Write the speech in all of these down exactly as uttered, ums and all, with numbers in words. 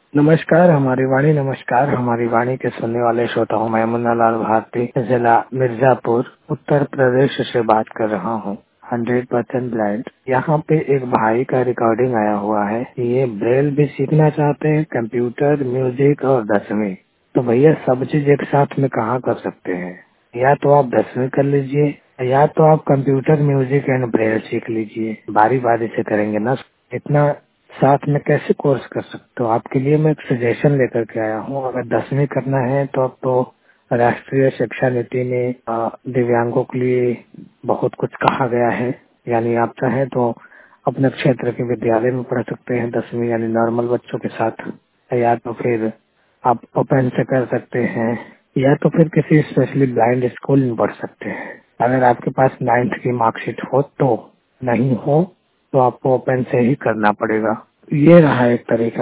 नमस्कार हमारी वाणी नमस्कार हमारी वाणी के सुनने वाले श्रोताओं मैं मुन्ना लाल भारती जिला मिर्जापुर उत्तर प्रदेश से बात कर रहा हूँ। Hundred percent blind. यहाँ पे एक भाई का रिकॉर्डिंग आया हुआ है। ये ब्रेल भी सीखना चाहते हैं, कंप्यूटर, म्यूजिक और दसवीं। तो भैया सब चीज एक साथ में कहाँ कर सकते हैं। या तो आप दसवीं कर लीजिए या तो आप कंप्यूटर, म्यूजिक एंड ब्रेल सीख लीजिए। बारी बारी से करेंगे ना, इतना साथ में कैसे कोर्स कर सकते हो। आपके लिए मैं एक सजेशन लेकर के आया हूँ। अगर दसवीं करना है तो अब तो राष्ट्रीय शिक्षा नीति में अ, दिव्यांगों के लिए बहुत कुछ कहा गया है। यानी आप चाहें तो अपने क्षेत्र के विद्यालय में पढ़ सकते हैं दसवीं, यानी नॉर्मल बच्चों के साथ, या तो फिर आप ओपन से कर सकते हैं, या तो फिर किसी स्पेशली ब्लाइंड स्कूल में पढ़ सकते हैं। अगर आपके पास नाइन्थ की मार्कशीट हो तो, नहीं हो तो आपको ओपन से ही करना पड़ेगा। ये रहा एक तरीका।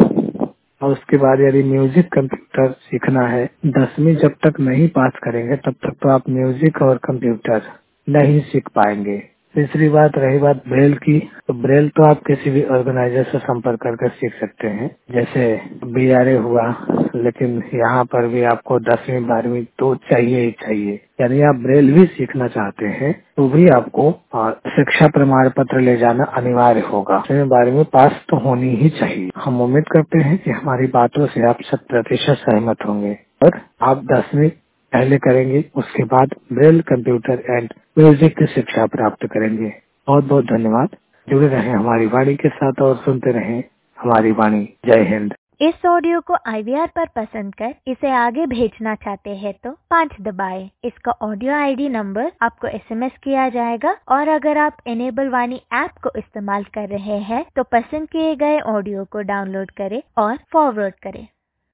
और उसके बाद यदि म्यूजिक कंप्यूटर सीखना है, दसवीं जब तक नहीं पास करेंगे तब तक तो आप म्यूजिक और कंप्यूटर नहीं सीख पाएंगे। तीसरी बात रही बात ब्रेल की, तो ब्रेल तो आप किसी भी ऑर्गेनाइजर से संपर्क करके सीख सकते हैं, जैसे बी आर ए हुआ। लेकिन यहाँ पर भी आपको दसवीं बारहवीं तो चाहिए ही चाहिए। यानी आप ब्रेल भी सीखना चाहते हैं तो भी आपको आ, शिक्षा प्रमाण पत्र ले जाना अनिवार्य होगा। दसवीं बारहवीं पास तो होनी ही चाहिए। हम उम्मीद करते हैं कि हमारी बातों से आप शत प्रतिशत सहमत होंगे और आप दसवीं पहले करेंगे, उसके बाद ब्रेल, कंप्यूटर एंड म्यूजिक की शिक्षा प्राप्त करेंगे। बहुत बहुत धन्यवाद। जुड़े रहें हमारी वाणी के साथ और सुनते रहें हमारी वाणी। जय हिंद। इस ऑडियो को आई वी आर पर पसंद कर इसे आगे भेजना चाहते हैं तो पाँच दबाएं। इसका ऑडियो आई डी नंबर आपको एस एम एस किया जाएगा और अगर आप इनेबल वाणी ऐप को इस्तेमाल कर रहे हैं तो पसंद किए गए ऑडियो को डाउनलोड करें और फॉरवर्ड करें।